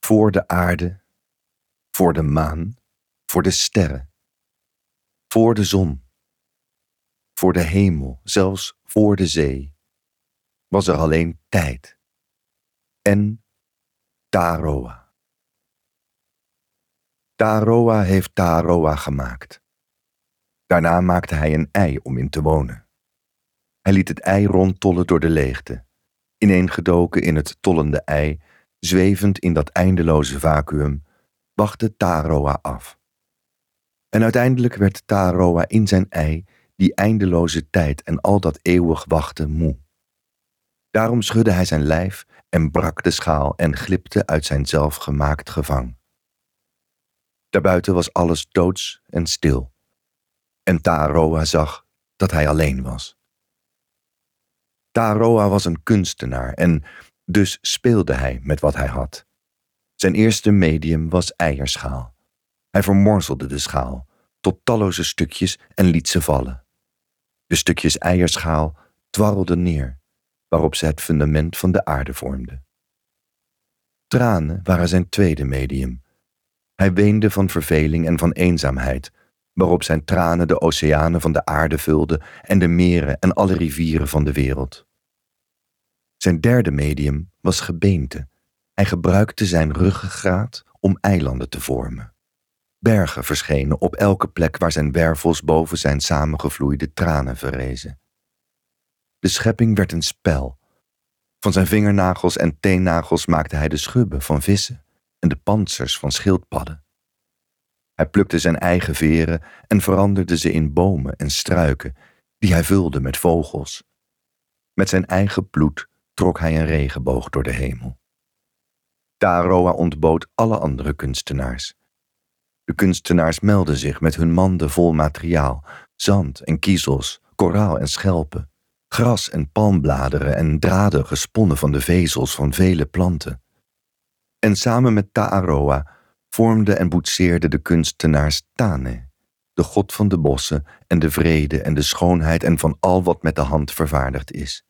Voor de aarde, voor de maan, voor de sterren, voor de zon, voor de hemel, zelfs voor de zee, was er alleen tijd en Taroa. Taroa heeft Taroa gemaakt. Daarna maakte hij een ei om in te wonen. Hij liet het ei rondtollen door de leegte, ineengedoken in het tollende ei, zwevend in dat eindeloze vacuüm, wachtte Taroa af. En uiteindelijk werd Taroa in zijn ei die eindeloze tijd en al dat eeuwig wachten moe. Daarom schudde hij zijn lijf en brak de schaal en glipte uit zijn zelfgemaakt gevang. Daarbuiten was alles doods en stil. En Taroa zag dat hij alleen was. Taroa was een kunstenaar en dus speelde hij met wat hij had. Zijn eerste medium was eierschaal. Hij vermorzelde de schaal tot talloze stukjes en liet ze vallen. De stukjes eierschaal dwarrelden neer, waarop ze het fundament van de aarde vormden. Tranen waren zijn tweede medium. Hij weende van verveling en van eenzaamheid, waarop zijn tranen de oceanen van de aarde vulden en de meren en alle rivieren van de wereld. Zijn derde medium was gebeente. Hij gebruikte zijn ruggengraat om eilanden te vormen. Bergen verschenen op elke plek waar zijn wervels boven zijn samengevloeide tranen verrezen. De schepping werd een spel. Van zijn vingernagels en teennagels maakte hij de schubben van vissen en de pantsers van schildpadden. Hij plukte zijn eigen veren en veranderde ze in bomen en struiken, die hij vulde met vogels. Met zijn eigen bloed trok hij een regenboog door de hemel. Taroa ontbood alle andere kunstenaars. De kunstenaars meldden zich met hun manden vol materiaal, zand en kiezels, koraal en schelpen, gras en palmbladeren en draden gesponnen van de vezels van vele planten. En samen met Taroa vormde en boetseerde de kunstenaars Tane, de god van de bossen en de vrede en de schoonheid en van al wat met de hand vervaardigd is.